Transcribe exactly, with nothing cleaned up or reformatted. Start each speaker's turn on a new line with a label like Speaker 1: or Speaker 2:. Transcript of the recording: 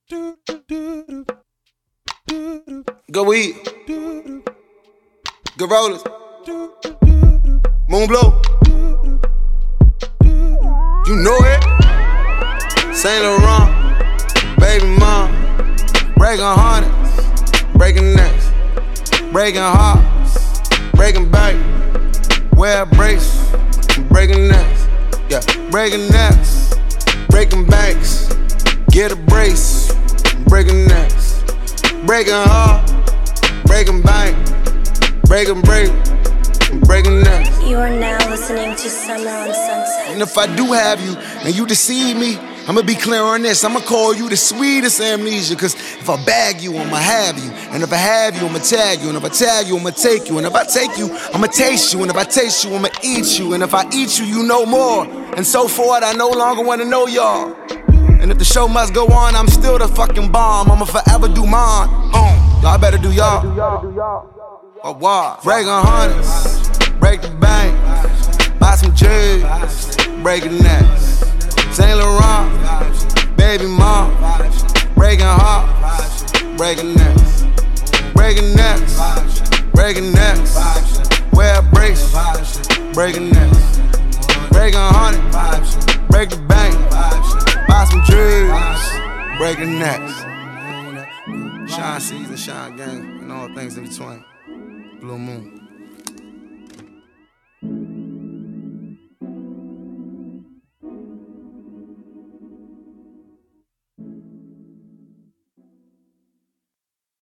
Speaker 1: Go weed. Go rollers. Moon blow. You know it. Saint Laurent. Baby mom. Breaking harness. Breaking necks. Breaking hearts. Breaking back. Wear a brace. Breaking necks. Yeah. Breaking necks. Breaking backs. Get a brace. Breaking necks. Breaking heart. Breaking bank. Breaking break. Breaking necks.
Speaker 2: You are now listening to Summer on Sunset.
Speaker 1: And if I do have you and you deceive me, I'ma be clear on this. I'ma call you the sweetest amnesia. Cause if I bag you, I'ma have you. And if I have you, I'ma tag you. And if I tag you, I'ma take you. And if I take you, I'ma taste you. And if I taste you, I'ma eat you. And if I eat you, you know more. And so forth, I no longer wanna know y'all. And if the show must go on, I'm still the fucking bomb. I'ma forever do mine. Um, y'all better do y'all. Or what? Breaking harness. Break the bank. Buy some J's. Breaking necks. Saint Laurent, baby mom, breaking hearts, breaking necks, breaking necks, breaking necks, wear a brace, breaking necks, breaking honey, break the bank, buy some trees, breaking necks. Shine season, shine gang, and all things in between. Blue moon.